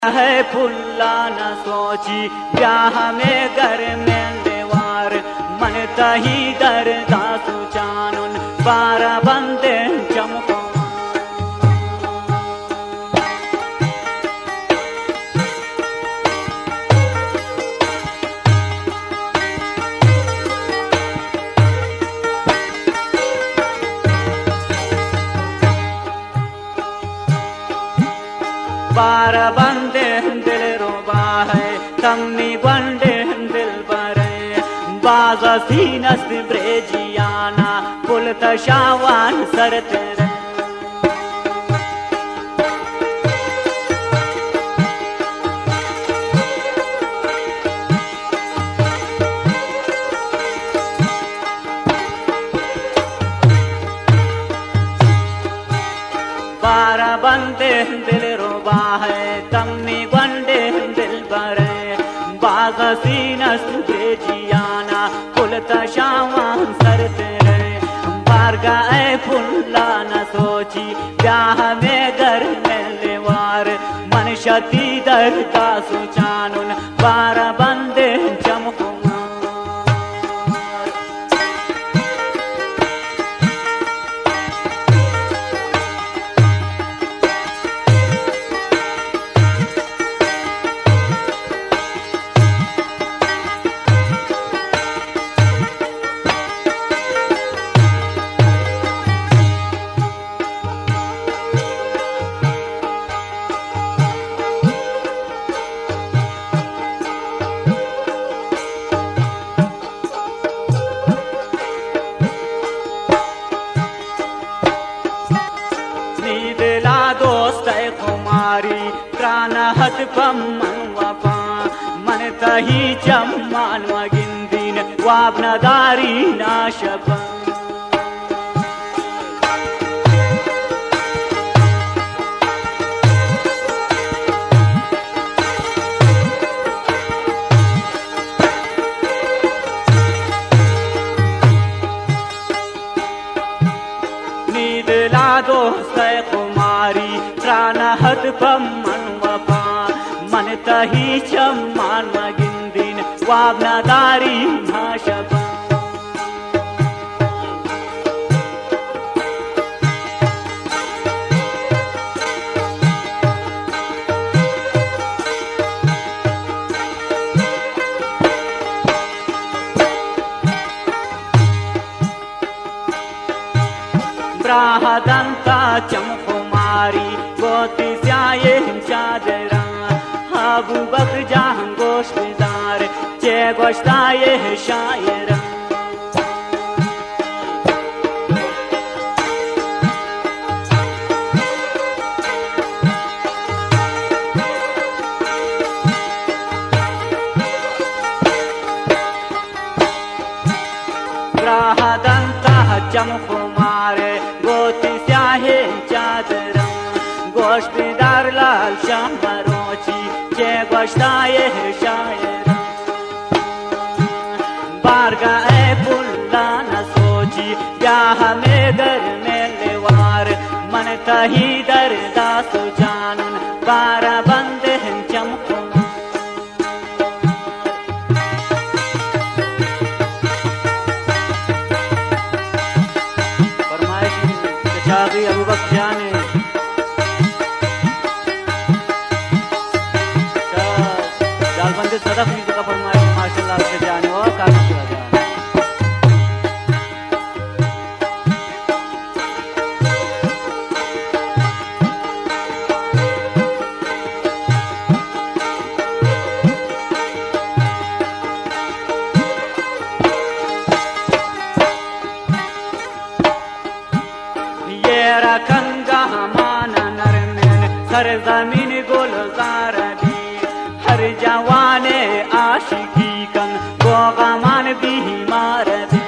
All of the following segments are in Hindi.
है फुल्ला न सोची ब्याह में घर में देवार मन तही दरदा सुचानुन 12 बंदे चमको बारह बंदे दिल रोबा है तम्मी बंदे दिल बरे बाजा सीनस ब्रेजियाना पुल तशावान सरते बारह बंदे दिल रोबा है तम्मी बंदे दिल बरे बागा सीनस बेजियाना पुल तशावान सरते रहे बारगा ए फुल्ला न सोची ब्याह में घर में लेवार मन शती दरदा सुचानुन 12 बंदे चमको कुमारी प्राणहत पम्मन वपा मन तही चम्मान वगिंदीन वाबनदारी नाशप नीदला दोस्त कुमारी प्राणहत पम्मन वपा मन तही चम्मान वगिंदीन वाबनदारी नाशप ब्राहदंता चमकुमारी गोती स्याये चादरा हाबू बक जहाँ गोश्तदार चे गोश्ताये शायरा ब्राहदंता चमकुमारे गोती स्याहे चादरा गोश्तदार लाल शाम बरोची चे गोश्ताये शायरा बारगा ए फुल्ला न सोची ब्याह में घर में लेवार मन तही दरदा सुजानुन 12 बंदे चमको शादी अबू बकर जाने जालबंदी सदफ नीचे का फरमाइश माशाल्लाह से जाने और काफी चला जाए कंगा माना नरमेन हर जमीन गुलजार दी हर जवाने आशिकी कन गोगामान भी मार दी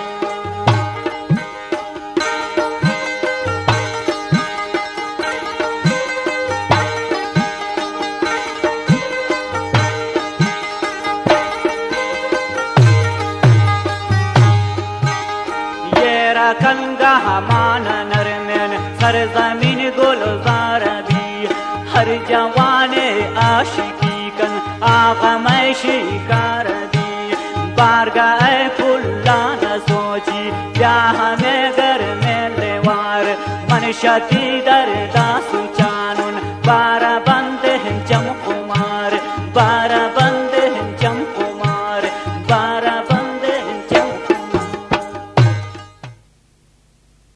ये कंगा माना नरमेन हर जमीन गुलजार दी हर जवाने आशिक आका मैं शिकार दी बारगाह पुल्ला न सोची ब्याह में घर में लेवार मन शती दर्द